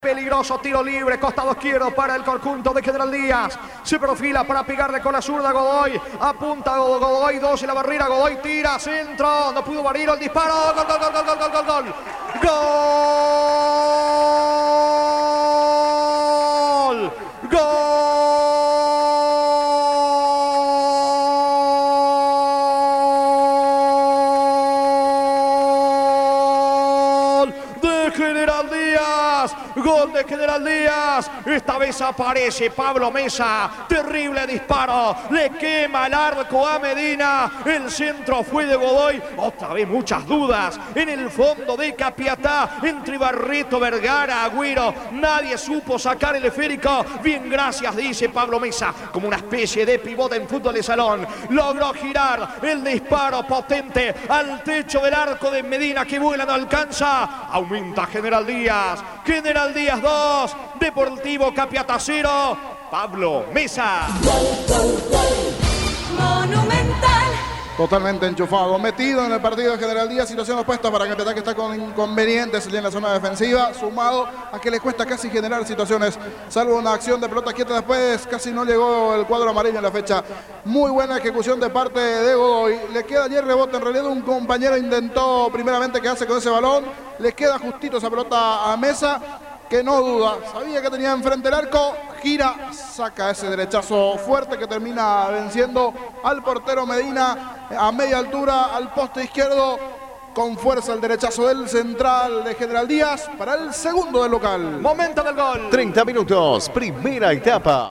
Peligroso tiro libre, costado izquierdo para el conjunto de General Díaz. Se perfila para pegarle con la zurda Godoy. Apunta Godoy, 2 en la barrera. Godoy tira, centro. No pudo Barilo el disparo. Gol, gol, gol, gol, gol, gol, gol, gol. Gol. Gol. De General Díaz. Gol de General Díaz. Esta vez aparece Pablo Mesa. Terrible disparo. Le quema el arco a Medina. El centro fue de Godoy. Otra vez muchas dudas en el fondo de Capiatá. Entre Barreto, Vergara, Agüero. Nadie supo sacar el esférico. Bien, gracias, dice Pablo Mesa. Como una especie de pivote en fútbol de salón. Logró girar el disparo potente al techo del arco de Medina, que vuela, no alcanza. Aumenta General Díaz. General Díaz 2, Deportivo Capiatá 0, Pablo Mesa. Monumental. Totalmente enchufado, metido en el partido de General Díaz, situación opuesta para Capiatá, que está con inconvenientes en la zona defensiva, sumado a que le cuesta casi generar situaciones, salvo una acción de pelota quieta. Después casi no llegó el cuadro amarillo en la fecha. Muy buena ejecución de parte de Godoy. Le queda ayer rebote, en realidad un compañero intentó primeramente quedarse con ese balón, le queda justito esa pelota a Mesa, que no duda, sabía que tenía enfrente el arco, gira, saca ese derechazo fuerte que termina venciendo al portero Medina a media altura, al poste izquierdo, con fuerza el derechazo del central de General Díaz para el segundo del local. Momento del gol. 30 minutos, primera etapa.